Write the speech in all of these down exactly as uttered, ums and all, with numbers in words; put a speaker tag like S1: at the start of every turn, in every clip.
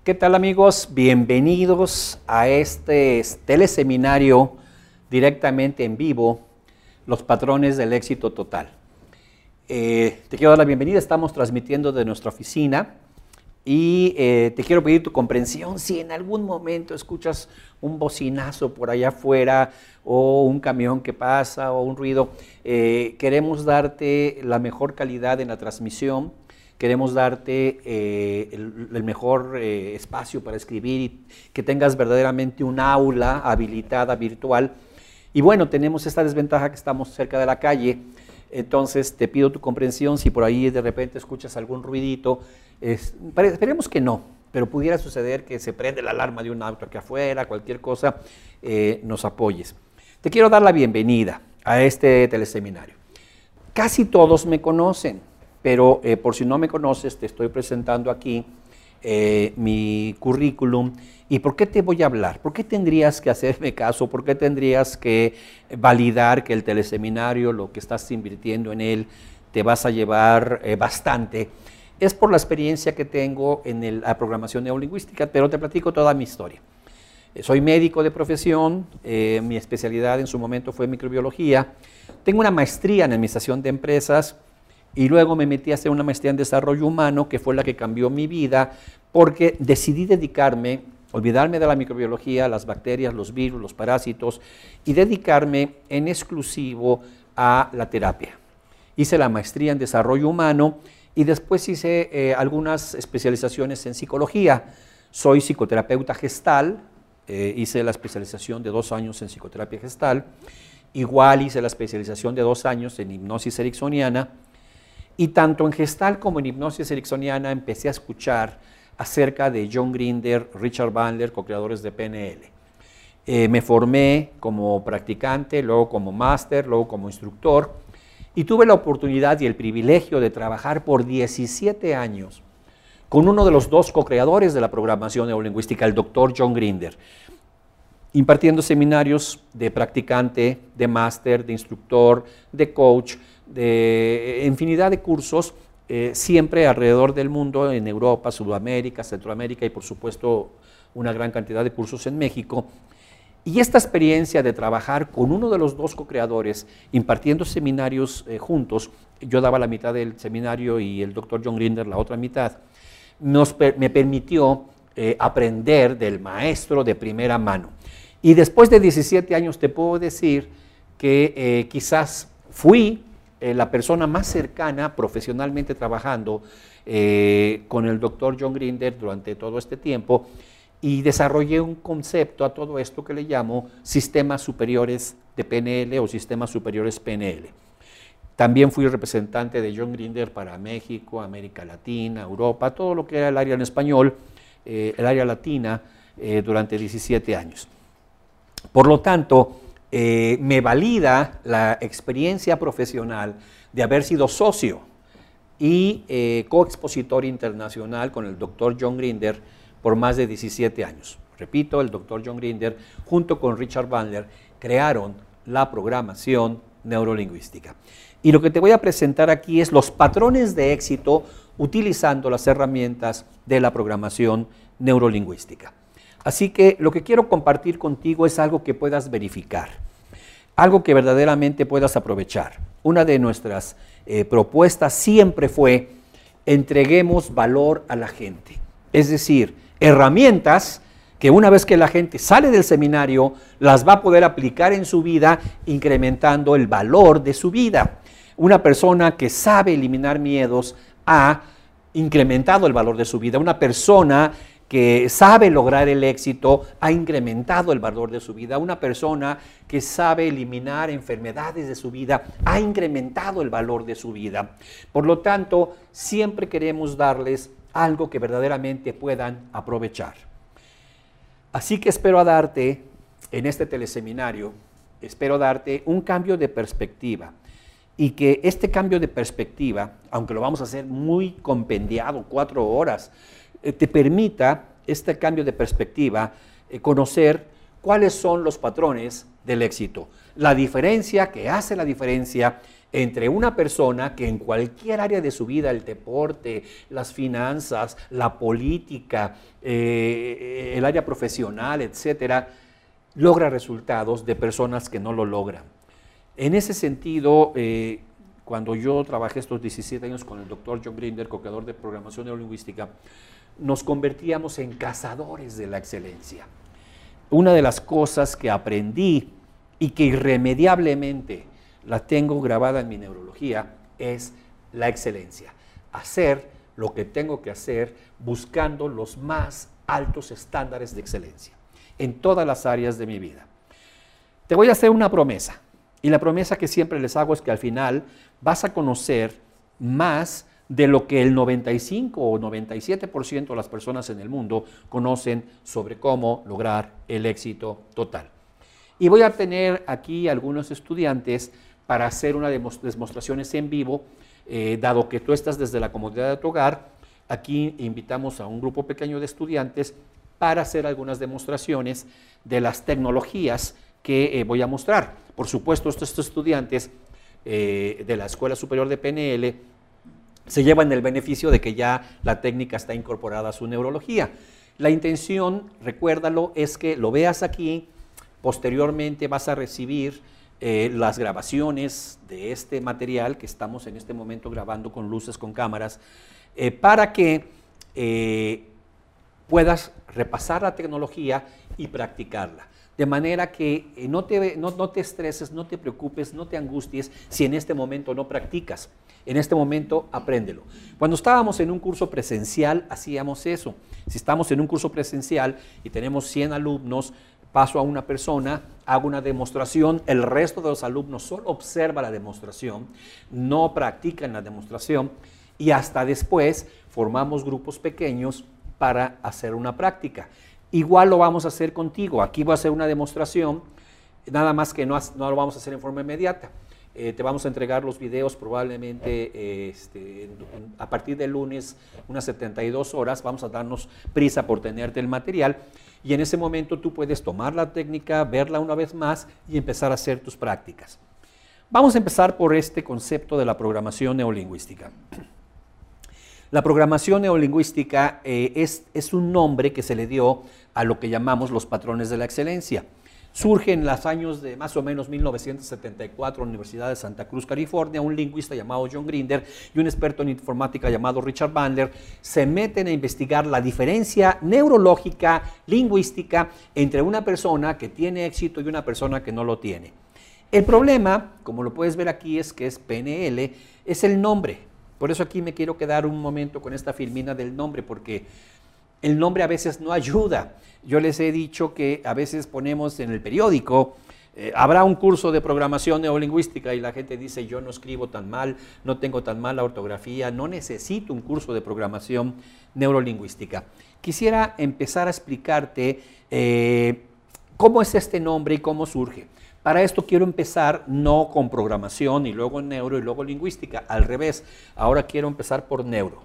S1: ¿Qué tal, amigos? Bienvenidos a este teleseminario directamente en vivo, Los Patrones del Éxito Total. Eh, te quiero dar la bienvenida, estamos transmitiendo de nuestra oficina y eh, te quiero pedir tu comprensión si en algún momento escuchas un bocinazo por allá afuera o un camión que pasa o un ruido. Eh, queremos darte la mejor calidad en la transmisión. Queremos darte eh, el, el mejor eh, espacio para escribir y que tengas verdaderamente un aula habilitada virtual. Y bueno, tenemos esta desventaja que estamos cerca de la calle, entonces te pido tu comprensión si por ahí de repente escuchas algún ruidito. Es, esperemos que no, pero pudiera suceder que se prende la alarma de un auto aquí afuera, cualquier cosa, eh, nos apoyes. Te quiero dar la bienvenida a este teleseminario. Casi todos me conocen. Pero eh, por si no me conoces, te estoy presentando aquí eh, mi currículum. ¿Y por qué te voy a hablar? ¿Por qué tendrías que hacerme caso? ¿Por qué tendrías que validar que el teleseminario, lo que estás invirtiendo en él, te vas a llevar eh, bastante? Es por la experiencia que tengo en el, la programación neurolingüística, pero te platico toda mi historia. Eh, soy médico de profesión, eh, mi especialidad en su momento fue microbiología. Tengo una maestría en administración de empresas. Y luego me metí a hacer una maestría en desarrollo humano, que fue la que cambió mi vida, porque decidí dedicarme, olvidarme de la microbiología, las bacterias, los virus, los parásitos, y dedicarme en exclusivo a la terapia. Hice la maestría en desarrollo humano y después hice eh, algunas especializaciones en psicología. Soy psicoterapeuta gestal, eh, hice la especialización de dos años en psicoterapia gestal, igual hice la especialización de dos años en hipnosis ericksoniana. Y tanto en Gestalt como en hipnosis ericksoniana empecé a escuchar acerca de John Grinder, Richard Bandler, co-creadores de P N L. Eh, me formé como practicante, luego como máster, luego como instructor, y tuve la oportunidad y el privilegio de trabajar por diecisiete años con uno de los dos co-creadores de la programación neurolingüística, el doctor John Grinder, impartiendo seminarios de practicante, de máster, de instructor, de coach, de infinidad de cursos, eh, siempre alrededor del mundo, en Europa, Sudamérica, Centroamérica y por supuesto una gran cantidad de cursos en México. Y esta experiencia de trabajar con uno de los dos co-creadores, impartiendo seminarios eh, juntos, yo daba la mitad del seminario y el doctor John Grinder la otra mitad, nos, me permitió eh, aprender del maestro de primera mano. Y después de diecisiete años te puedo decir que eh, quizás fui eh, la persona más cercana profesionalmente trabajando eh, con el doctor John Grinder durante todo este tiempo y desarrollé un concepto a todo esto que le llamo sistemas superiores de P N L o sistemas superiores P N L. También fui representante de John Grinder para México, América Latina, Europa, todo lo que era el área en español, eh, el área latina, eh, durante diecisiete años. Por lo tanto, eh, me valida la experiencia profesional de haber sido socio y eh, coexpositor internacional con el doctor John Grinder por más de diecisiete años. Repito, el doctor John Grinder, junto con Richard Bandler, crearon la programación neurolingüística. Y lo que te voy a presentar aquí es los patrones de éxito utilizando las herramientas de la programación neurolingüística. Así que lo que quiero compartir contigo es algo que puedas verificar, algo que verdaderamente puedas aprovechar. Una de nuestras eh, propuestas siempre fue entreguemos valor a la gente, es decir, herramientas que una vez que la gente sale del seminario las va a poder aplicar en su vida, incrementando el valor de su vida. Una persona que sabe eliminar miedos ha incrementado el valor de su vida. Una persona que sabe lograr el éxito ha incrementado el valor de su vida. Una persona que sabe eliminar enfermedades de su vida ha incrementado el valor de su vida. Por lo tanto, siempre queremos darles algo que verdaderamente puedan aprovechar. Así que espero darte, en este teleseminario, espero darte un cambio de perspectiva y que este cambio de perspectiva, aunque lo vamos a hacer muy compendiado, cuatro horas, eh, te permita este cambio de perspectiva, eh, conocer cuáles son los patrones del éxito, la diferencia que hace la diferencia entre una persona que en cualquier área de su vida, el deporte, las finanzas, la política, eh, el área profesional, etcétera, logra resultados de personas que no lo logran. En ese sentido, eh, cuando yo trabajé estos diecisiete años con el doctor John Grinder, co-creador de programación neurolingüística, nos convertíamos en cazadores de la excelencia. Una de las cosas que aprendí y que irremediablemente la tengo grabada en mi neurología es la excelencia. Hacer lo que tengo que hacer buscando los más altos estándares de excelencia en todas las áreas de mi vida. Te voy a hacer una promesa, y la promesa que siempre les hago es que al final vas a conocer más de lo que el noventa y cinco o noventa y siete por ciento de las personas en el mundo conocen sobre cómo lograr el éxito total. Y voy a tener aquí algunos estudiantes para hacer unas demostraciones en vivo, eh, dado que tú estás desde la comodidad de tu hogar. Aquí invitamos a un grupo pequeño de estudiantes para hacer algunas demostraciones de las tecnologías que eh, voy a mostrar. Por supuesto, estos estudiantes eh, de la Escuela Superior de P N L se llevan el beneficio de que ya la técnica está incorporada a su neurología. La intención, recuérdalo, es que lo veas aquí, posteriormente vas a recibir eh, las grabaciones de este material que estamos en este momento grabando con luces, con cámaras, eh, para que eh, puedas repasar la tecnología y practicarla. De manera que eh, no, te, no, no te estreses, no te preocupes, no te angusties si en este momento no practicas. En este momento, apréndelo. Cuando estábamos en un curso presencial, hacíamos eso. Si estamos en un curso presencial y tenemos cien alumnos, paso a una persona, hago una demostración, el resto de los alumnos solo observa la demostración, no practican la demostración, y hasta después formamos grupos pequeños para hacer una práctica. Igual lo vamos a hacer contigo. Aquí voy a hacer una demostración, nada más que no, no lo vamos a hacer en forma inmediata. Eh, te vamos a entregar los videos probablemente eh, este, a partir del lunes, unas setenta y dos horas. Vamos a darnos prisa por tenerte el material, y en ese momento tú puedes tomar la técnica, verla una vez más y empezar a hacer tus prácticas. Vamos a empezar por este concepto de la programación neurolingüística. La programación neurolingüística eh, es, es un nombre que se le dio a lo que llamamos los patrones de la excelencia. Surge en los años de más o menos mil novecientos setenta y cuatro en la Universidad de Santa Cruz, California. Un lingüista llamado John Grinder y un experto en informática llamado Richard Bandler se meten a investigar la diferencia neurológica, lingüística, entre una persona que tiene éxito y una persona que no lo tiene. El problema, como lo puedes ver aquí, es que es P N L, es el nombre. Por eso aquí me quiero quedar un momento con esta filmina del nombre, porque el nombre a veces no ayuda. Yo les he dicho que a veces ponemos en el periódico, eh, habrá un curso de programación neurolingüística, y la gente dice, yo no escribo tan mal, no tengo tan mala ortografía, no necesito un curso de programación neurolingüística. Quisiera empezar a explicarte eh, cómo es este nombre y cómo surge. Para esto quiero empezar no con programación y luego neuro y luego lingüística, al revés. Ahora quiero empezar por neuro.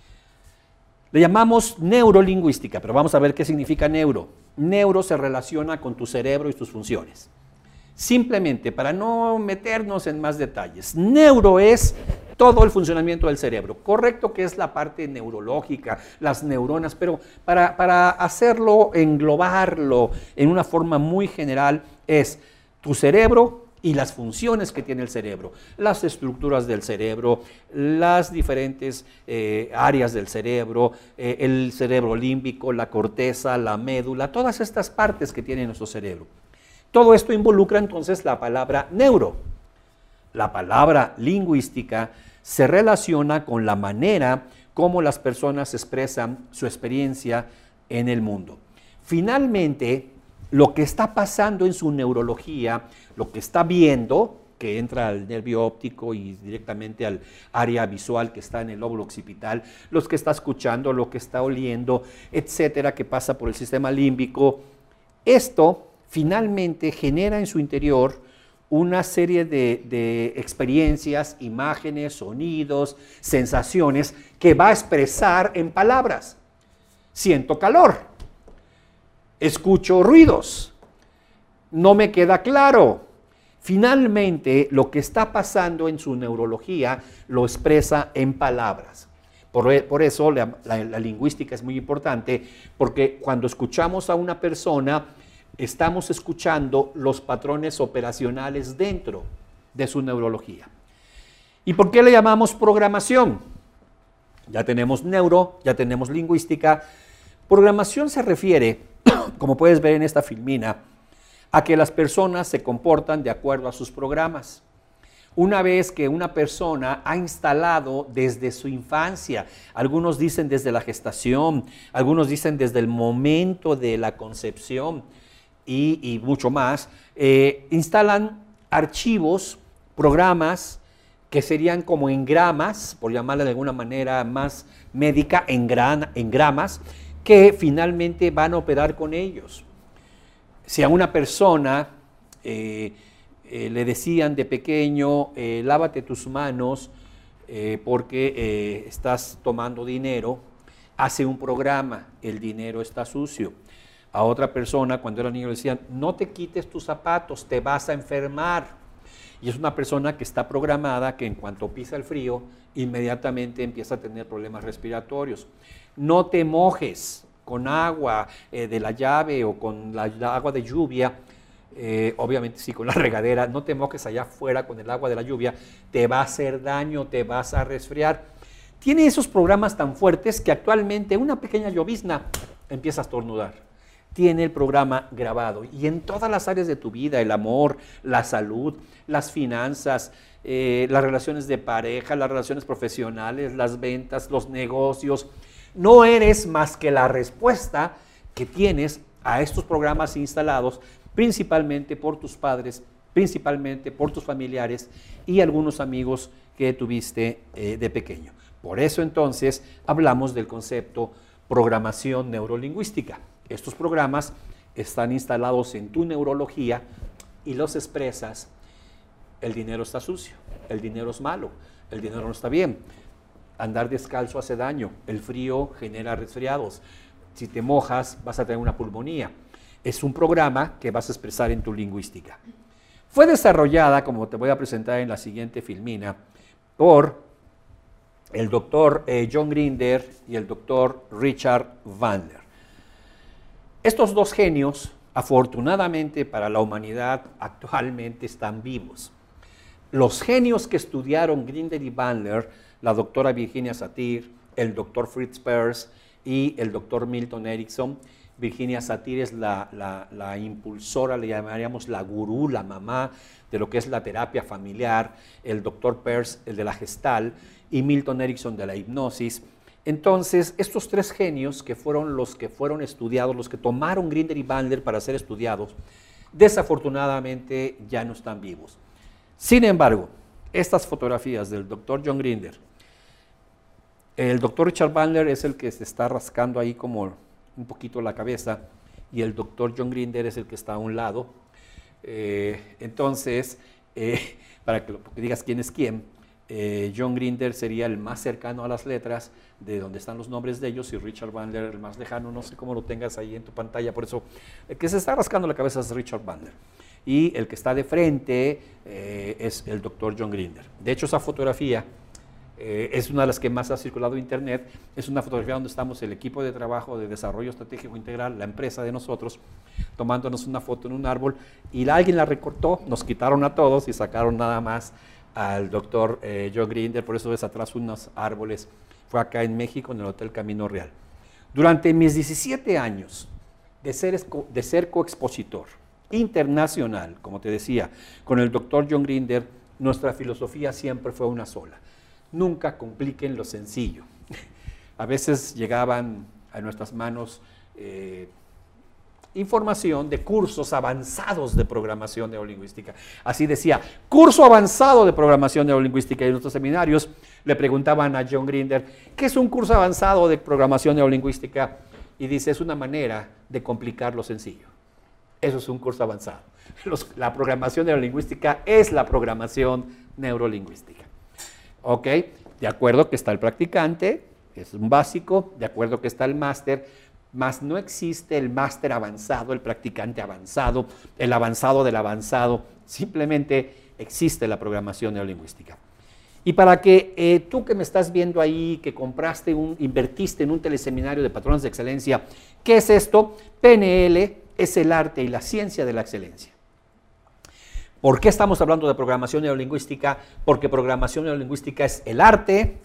S1: Le llamamos neurolingüística, pero vamos a ver qué significa neuro. Neuro se relaciona con tu cerebro y tus funciones. Simplemente, para no meternos en más detalles, neuro es todo el funcionamiento del cerebro. Correcto que es la parte neurológica, las neuronas, pero para, para hacerlo, englobarlo en una forma muy general, es tu cerebro y las funciones que tiene el cerebro, las estructuras del cerebro, las diferentes eh, áreas del cerebro, eh, el cerebro límbico, la corteza, la médula, todas estas partes que tiene nuestro cerebro. Todo esto involucra entonces la palabra neuro. La palabra lingüística se relaciona con la manera como las personas expresan su experiencia en el mundo. Finalmente, lo que está pasando en su neurología, lo que está viendo, que entra al nervio óptico y directamente al área visual que está en el lóbulo occipital, los que está escuchando, lo que está oliendo, etcétera, que pasa por el sistema límbico. Esto finalmente genera en su interior una serie de, de experiencias, imágenes, sonidos, sensaciones que va a expresar en palabras. Siento calor. Escucho ruidos, no me queda claro. Finalmente, lo que está pasando en su neurología lo expresa en palabras. Por, por eso la, la, la lingüística es muy importante, porque cuando escuchamos a una persona, estamos escuchando los patrones operacionales dentro de su neurología. ¿Y por qué le llamamos programación? Ya tenemos neuro, ya tenemos lingüística. Programación se refiere, como puedes ver en esta filmina, a que las personas se comportan de acuerdo a sus programas. Una vez que una persona ha instalado desde su infancia, algunos dicen desde la gestación, algunos dicen desde el momento de la concepción y, y mucho más, eh, instalan archivos, programas que serían como engramas, por llamarle de alguna manera más médica, engran, engramas, que finalmente van a operar con ellos. Si a una persona eh, eh, le decían de pequeño, eh, lávate tus manos eh, porque eh, estás tomando dinero, hace un programa, el dinero está sucio. A otra persona, cuando era niño, le decían, no te quites tus zapatos, te vas a enfermar. Y es una persona que está programada que en cuanto pisa el frío, inmediatamente empieza a tener problemas respiratorios. No te mojes con agua eh, de la llave o con la, la agua de lluvia, eh, obviamente sí con la regadera, no te mojes allá afuera con el agua de la lluvia, te va a hacer daño, te vas a resfriar. Tiene esos programas tan fuertes que actualmente una pequeña llovizna empieza a estornudar. Tiene el programa grabado y en todas las áreas de tu vida, el amor, la salud, las finanzas, eh, las relaciones de pareja, las relaciones profesionales, las ventas, los negocios. No eres más que la respuesta que tienes a estos programas instalados, principalmente por tus padres, principalmente por tus familiares y algunos amigos que tuviste eh, de pequeño. Por eso entonces hablamos del concepto programación neurolingüística. Estos programas están instalados en tu neurología y los expresas. El dinero está sucio, el dinero es malo, el dinero no está bien. Andar descalzo hace daño, el frío genera resfriados, si te mojas vas a tener una pulmonía. Es un programa que vas a expresar en tu lingüística. Fue desarrollada, como te voy a presentar en la siguiente filmina, por el doctor eh, John Grinder y el doctor Richard Bandler. Estos dos genios, afortunadamente para la humanidad, actualmente están vivos. Los genios que estudiaron Grinder y Bandler, la doctora Virginia Satir, el doctor Fritz Perls y el doctor Milton Erickson. Virginia Satir es la, la, la impulsora, le llamaríamos la gurú, la mamá de lo que es la terapia familiar, el doctor Perls, el de la gestal, y Milton Erickson de la hipnosis. Entonces, estos tres genios que fueron los que fueron estudiados, los que tomaron Grinder y Bandler para ser estudiados, desafortunadamente ya no están vivos. Sin embargo, estas fotografías del doctor John Grinder, el doctor Richard Bandler es el que se está rascando ahí como un poquito la cabeza y el doctor John Grinder es el que está a un lado. Eh, entonces, eh, para que, lo, que digas quién es quién, eh, John Grinder sería el más cercano a las letras de donde están los nombres de ellos y Richard Bandler el más lejano, no sé cómo lo tengas ahí en tu pantalla, por eso el que se está rascando la cabeza es Richard Bandler. Y el que está de frente eh, es el doctor John Grinder. De hecho, esa fotografía eh, es una de las que más ha circulado en internet. Es una fotografía donde estamos el equipo de trabajo de desarrollo estratégico integral, la empresa de nosotros, tomándonos una foto en un árbol y la, alguien la recortó, nos quitaron a todos y sacaron nada más al doctor eh, John Grinder. Por eso ves atrás unos árboles. Fue acá en México, en el Hotel Camino Real. Durante mis diecisiete años de ser, de ser coexpositor internacional, como te decía, con el doctor John Grinder, nuestra filosofía siempre fue una sola. Nunca compliquen lo sencillo. A veces llegaban a nuestras manos eh, información de cursos avanzados de programación neurolingüística. Así decía, curso avanzado de programación neurolingüística. Y en nuestros seminarios le preguntaban a John Grinder, ¿qué es un curso avanzado de programación neurolingüística? Y dice, es una manera de complicar lo sencillo. Eso es un curso avanzado. Los, la programación neurolingüística es la programación neurolingüística. ¿Ok? De acuerdo que está el practicante, es un básico, de acuerdo que está el máster, mas no existe el máster avanzado, el practicante avanzado, el avanzado del avanzado, simplemente existe la programación neurolingüística. Y para que eh, tú que me estás viendo ahí, que compraste, un, invertiste en un teleseminario de patrones de excelencia, ¿qué es esto? P N L es el arte y la ciencia de la excelencia. ¿Por qué estamos hablando de programación neurolingüística? Porque programación neurolingüística es el arte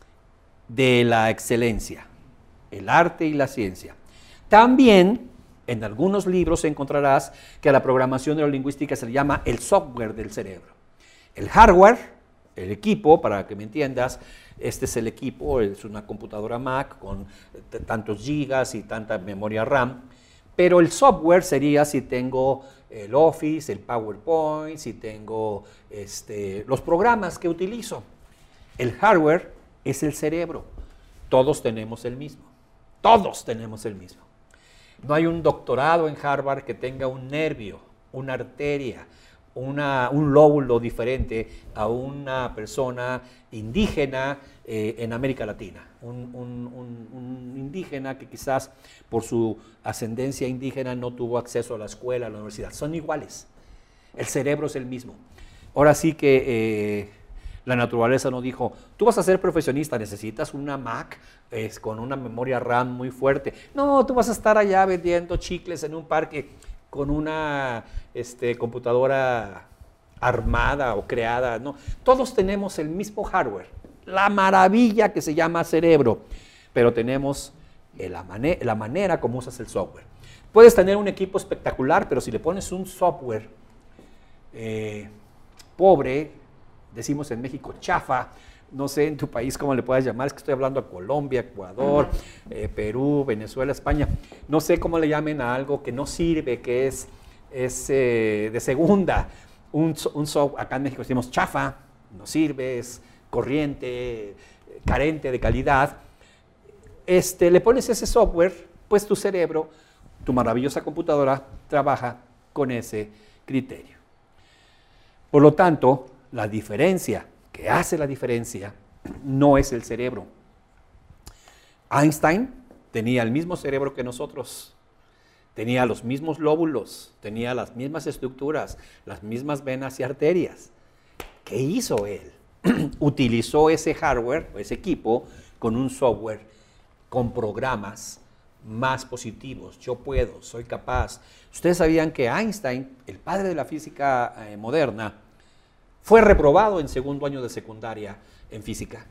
S1: de la excelencia, el arte y la ciencia. También en algunos libros encontrarás que a la programación neurolingüística se le llama el software del cerebro. El hardware, el equipo, para que me entiendas, este es el equipo, es una computadora Mac con tantos gigas y tanta memoria RAM, pero el software sería si tengo el Office, el PowerPoint, si tengo este, los programas que utilizo. El hardware es el cerebro. Todos tenemos el mismo. Todos tenemos el mismo. No hay un doctorado en Harvard que tenga un nervio, una arteria, una, un lóbulo diferente a una persona indígena eh, en América Latina. Un, un, un, un indígena que quizás por su ascendencia indígena no tuvo acceso a la escuela, a la universidad. Son iguales. El cerebro es el mismo. Ahora sí que eh, la naturaleza no dijo, tú vas a ser profesionista, necesitas una Mac es, con una memoria RAM muy fuerte. No, tú vas a estar allá vendiendo chicles en un parque con una este, computadora armada o creada. No, todos tenemos el mismo hardware, la maravilla que se llama cerebro, pero tenemos la, man la manera como usas el software. Puedes tener un equipo espectacular, pero si le pones un software eh, pobre, decimos en México chafa, no sé en tu país cómo le puedas llamar, es que estoy hablando a Colombia, Ecuador, eh, Perú, Venezuela, España, no sé cómo le llamen a algo que no sirve, que es, es eh, de segunda, un, un software, acá en México decimos chafa, no sirve, es corriente, carente de calidad, este, le pones ese software, pues tu cerebro, tu maravillosa computadora trabaja con ese criterio. Por lo tanto, la diferencia que hace la diferencia no es el cerebro. Einstein tenía el mismo cerebro que nosotros, tenía los mismos lóbulos, tenía las mismas estructuras, las mismas venas y arterias. ¿Qué hizo él? Utilizó ese hardware, ese equipo, con un software, con programas más positivos. Yo puedo, soy capaz. Ustedes sabían que Einstein, el padre de la física eh, moderna, fue reprobado en segundo año de secundaria en física.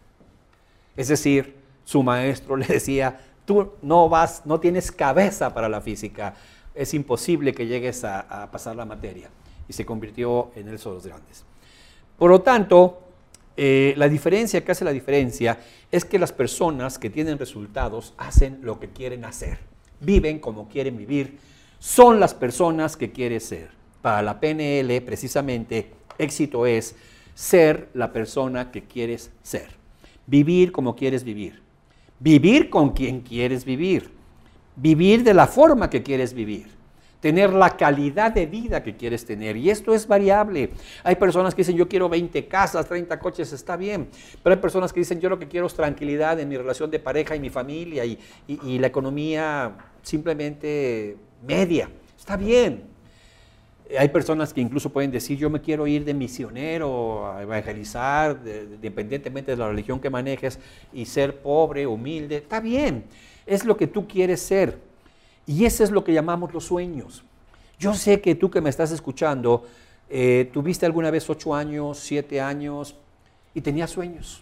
S1: Es decir, su maestro le decía, tú no vas, no tienes cabeza para la física, es imposible que llegues a, a pasar la materia. Y se convirtió en el de los grandes. Por lo tanto, eh, la diferencia que hace la diferencia es que las personas que tienen resultados hacen lo que quieren hacer, viven como quieren vivir, son las personas que quieren ser. Para la P N L, precisamente, éxito es ser la persona que quieres ser, vivir como quieres vivir, vivir con quien quieres vivir, vivir de la forma que quieres vivir, tener la calidad de vida que quieres tener, y esto es variable. Hay personas que dicen, yo quiero veinte casas, treinta coches, está bien, pero hay personas que dicen, yo lo que quiero es tranquilidad en mi relación de pareja y mi familia, y, y, y la economía simplemente media, está bien. Hay personas que incluso pueden decir, yo me quiero ir de misionero a evangelizar, de, de, independientemente de la religión que manejes, y ser pobre, humilde, está bien, es lo que tú quieres ser. Y eso es lo que llamamos los sueños. Yo sé que tú que me estás escuchando, eh, tuviste alguna vez ocho años, siete años, y tenías sueños.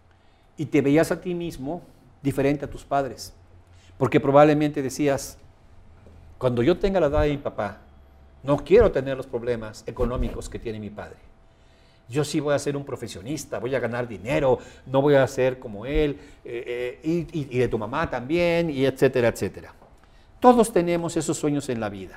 S1: Y te veías a ti mismo diferente a tus padres. Porque probablemente decías, cuando yo tenga la edad de mi papá, no quiero tener los problemas económicos que tiene mi padre. Yo sí voy a ser un profesionista, voy a ganar dinero, no voy a ser como él, eh, eh, y, y de tu mamá también, y etcétera, etcétera. Todos tenemos esos sueños en la vida.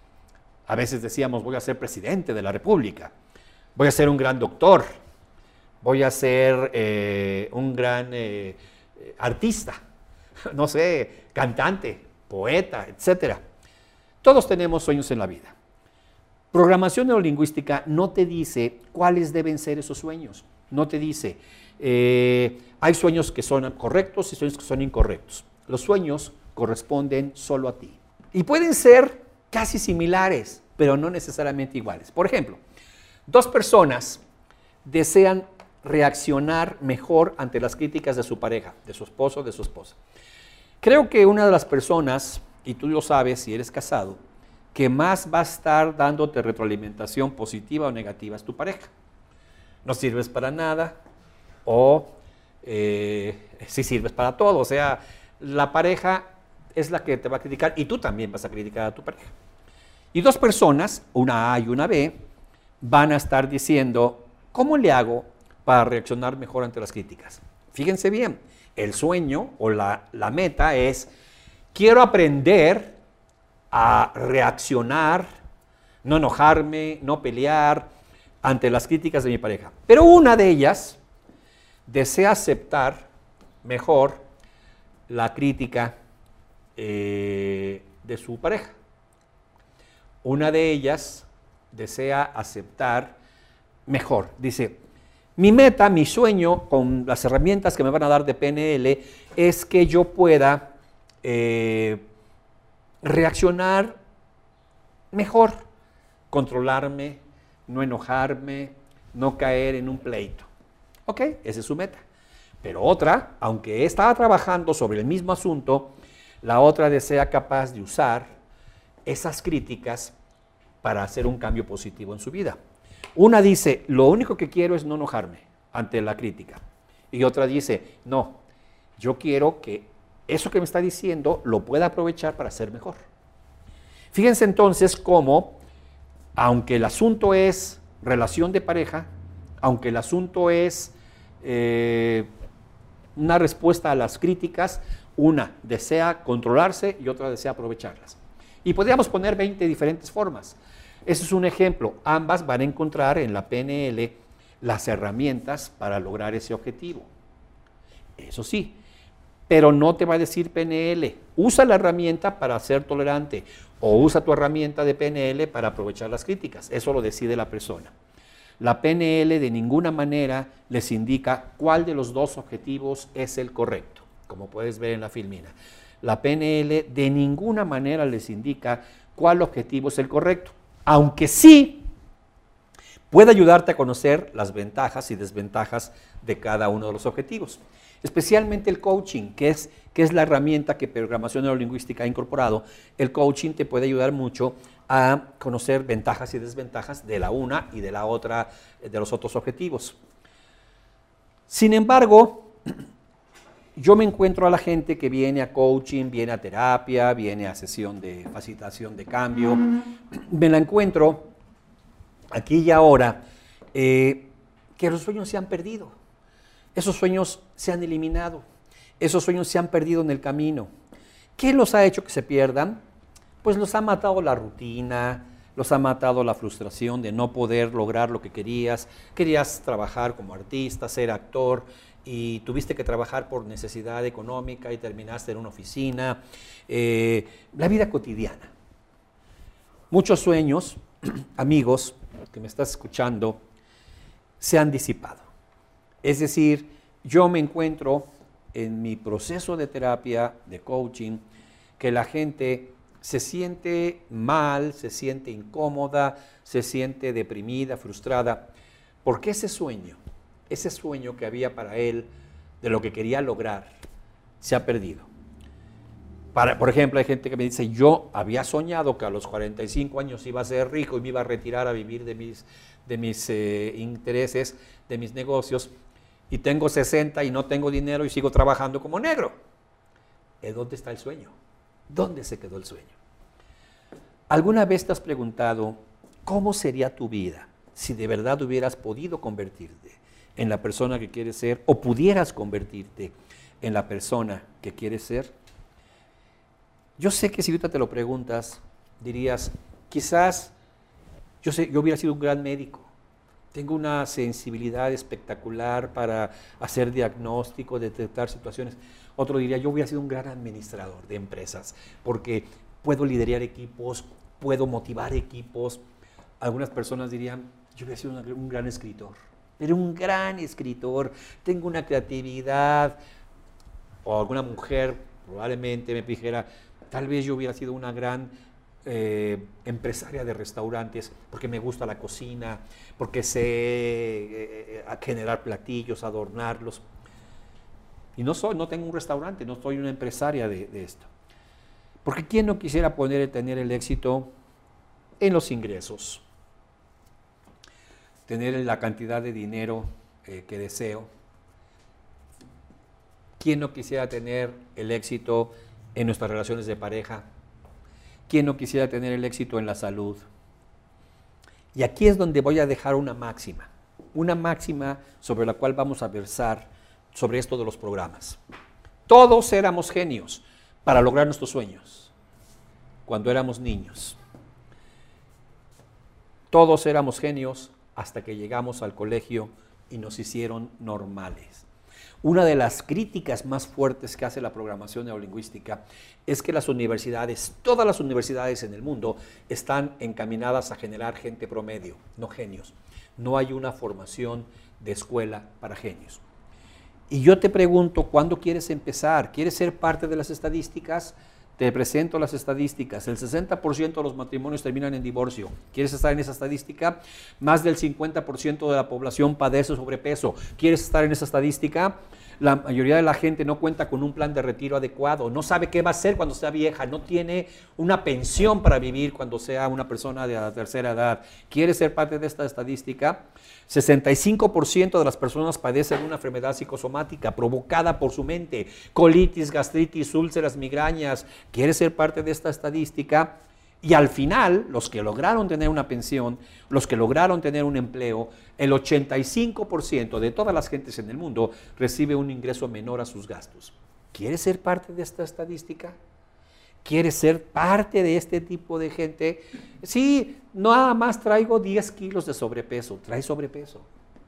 S1: A veces decíamos, voy a ser presidente de la República, voy a ser un gran doctor, voy a ser eh, un gran eh, artista, no sé, cantante, poeta, etcétera. Todos tenemos sueños en la vida. Programación neurolingüística no te dice cuáles deben ser esos sueños. No te dice, eh, hay sueños que son correctos y sueños que son incorrectos. Los sueños corresponden solo a ti. Y pueden ser casi similares, pero no necesariamente iguales. Por ejemplo, dos personas desean reaccionar mejor ante las críticas de su pareja, de su esposo o de su esposa. Creo que una de las personas, y tú lo sabes si eres casado, que más va a estar dándote retroalimentación positiva o negativa es tu pareja. No sirves para nada o eh, sí sirves para todo. O sea, la pareja es la que te va a criticar y tú también vas a criticar a tu pareja. Y dos personas, una A y una B, van a estar diciendo, ¿cómo le hago para reaccionar mejor ante las críticas? Fíjense bien, el sueño o la, la meta es, quiero aprender a reaccionar, no enojarme, no pelear ante las críticas de mi pareja. Pero una de ellas desea aceptar mejor la crítica eh, de su pareja. Una de ellas desea aceptar mejor. Dice, mi meta, mi sueño con las herramientas que me van a dar de P N L es que yo pueda eh, reaccionar mejor, controlarme, no enojarme, no caer en un pleito. Ok, esa es su meta. Pero otra, aunque estaba trabajando sobre el mismo asunto, la otra desea capaz de usar esas críticas para hacer un cambio positivo en su vida. Una dice, lo único que quiero es no enojarme ante la crítica. Y otra dice, no, yo quiero que eso que me está diciendo lo pueda aprovechar para ser mejor. Fíjense entonces cómo, aunque el asunto es relación de pareja, aunque el asunto es eh, una respuesta a las críticas, una desea controlarse y otra desea aprovecharlas. Y podríamos poner veinte diferentes formas. Ese es un ejemplo. Ambas van a encontrar en la P N L las herramientas para lograr ese objetivo. Eso sí, pero no te va a decir P N L, usa la herramienta para ser tolerante o usa tu herramienta de P N L para aprovechar las críticas. Eso lo decide la persona. La P N L de ninguna manera les indica cuál de los dos objetivos es el correcto, como puedes ver en la filmina. La P N L de ninguna manera les indica cuál objetivo es el correcto, aunque sí puede ayudarte a conocer las ventajas y desventajas de cada uno de los objetivos. Especialmente el coaching, que es, que es la herramienta que Programación Neurolingüística ha incorporado. El coaching te puede ayudar mucho a conocer ventajas y desventajas de la una y de la otra, de los otros objetivos. Sin embargo, yo me encuentro a la gente que viene a coaching, viene a terapia, viene a sesión de facilitación de cambio. Me la encuentro aquí y ahora, eh, que los sueños se han perdido. Esos sueños se han eliminado, esos sueños se han perdido en el camino. ¿Qué los ha hecho que se pierdan? Pues los ha matado la rutina, los ha matado la frustración de no poder lograr lo que querías. Querías trabajar como artista, ser actor, y tuviste que trabajar por necesidad económica y terminaste en una oficina. Eh, la vida cotidiana. Muchos sueños, amigos que me estás escuchando, se han disipado. Es decir, yo me encuentro en mi proceso de terapia, de coaching, que la gente se siente mal, se siente incómoda, se siente deprimida, frustrada, porque ese sueño, ese sueño que había para él, de lo que quería lograr, se ha perdido. Para, por ejemplo, hay gente que me dice, yo había soñado que a los cuarenta y cinco años iba a ser rico y me iba a retirar a vivir de mis, de mis eh, intereses, de mis negocios, y tengo sesenta y no tengo dinero y sigo trabajando como negro. ¿Eh, ¿Dónde está el sueño? ¿Dónde se quedó el sueño? ¿Alguna vez te has preguntado cómo sería tu vida si de verdad hubieras podido convertirte en la persona que quieres ser o pudieras convertirte en la persona que quieres ser? Yo sé que si ahorita te lo preguntas, dirías, quizás yo, sé, yo hubiera sido un gran médico. Tengo una sensibilidad espectacular para hacer diagnóstico, detectar situaciones. Otro diría, yo hubiera sido un gran administrador de empresas, porque puedo liderar equipos, puedo motivar equipos. Algunas personas dirían, yo hubiera sido una, un gran escritor, pero un gran escritor, tengo una creatividad. O alguna mujer Probablemente me dijera, tal vez yo hubiera sido una gran eh, empresaria de restaurantes porque me gusta la cocina, porque sé eh, generar platillos, adornarlos. Y no soy, no tengo un restaurante, no soy una empresaria de, de esto. Porque ¿quién no quisiera poder tener el éxito en los ingresos? Tener la cantidad de dinero eh, que deseo. ¿Quién no quisiera tener el éxito en nuestras relaciones de pareja? ¿Quién no quisiera tener el éxito en la salud? Y aquí es donde voy a dejar una máxima, una máxima sobre la cual vamos a versar sobre esto de los programas. Todos éramos genios para lograr nuestros sueños cuando éramos niños. Todos éramos genios hasta que llegamos al colegio y nos hicieron normales. Una de las críticas más fuertes que hace la programación neurolingüística es que las universidades, todas las universidades en el mundo, están encaminadas a generar gente promedio, no genios. No hay una formación de escuela para genios. Y yo te pregunto, ¿cuándo quieres empezar? ¿Quieres ser parte de las estadísticas? Te presento las estadísticas. El sesenta por ciento de los matrimonios terminan en divorcio. ¿Quieres estar en esa estadística? Más del cincuenta por ciento de la población padece sobrepeso. ¿Quieres estar en esa estadística? La mayoría de la gente no cuenta con un plan de retiro adecuado, no sabe qué va a hacer cuando sea vieja, no tiene una pensión para vivir cuando sea una persona de la tercera edad. ¿Quieres ser parte de esta estadística? sesenta y cinco por ciento de las personas padecen una enfermedad psicosomática provocada por su mente, colitis, gastritis, úlceras, migrañas. ¿Quieres ser parte de esta estadística? Y al final, los que lograron tener una pensión, los que lograron tener un empleo, el ochenta y cinco por ciento de todas las gentes en el mundo recibe un ingreso menor a sus gastos. ¿Quieres ser parte de esta estadística? ¿Quieres ser parte de este tipo de gente? Sí, nada más traigo diez kilos de sobrepeso. ¿Traes sobrepeso?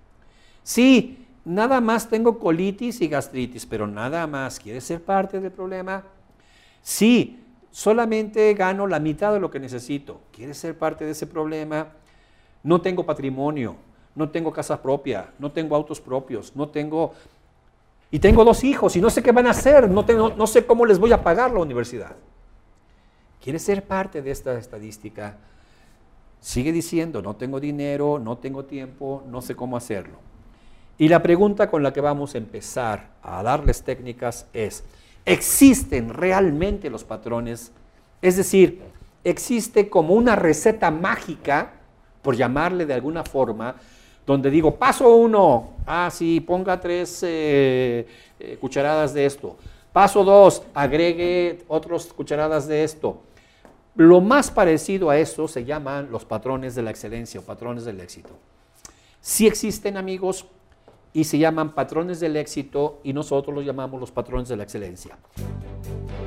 S1: Sí, nada más tengo colitis y gastritis, pero nada más. ¿Quieres ser parte del problema? Sí, solamente gano la mitad de lo que necesito. ¿Quieres ser parte de ese problema? No tengo patrimonio, no tengo casa propia, no tengo autos propios, no tengo... Y tengo dos hijos y no sé qué van a hacer, no, tengo, no sé cómo les voy a pagar la universidad. ¿Quieres ser parte de esta estadística? Sigue diciendo, no tengo dinero, no tengo tiempo, no sé cómo hacerlo. Y la pregunta con la que vamos a empezar a darles técnicas es, ¿existen realmente los patrones? Es decir, ¿existe como una receta mágica, por llamarle de alguna forma, donde digo, paso uno, ah, sí, ponga tres eh, eh, cucharadas de esto. Paso dos, agregue otras cucharadas de esto. Lo más parecido a eso se llaman los patrones de la excelencia o patrones del éxito. Sí existen, amigos, y se llaman patrones del éxito y nosotros los llamamos los patrones de la excelencia.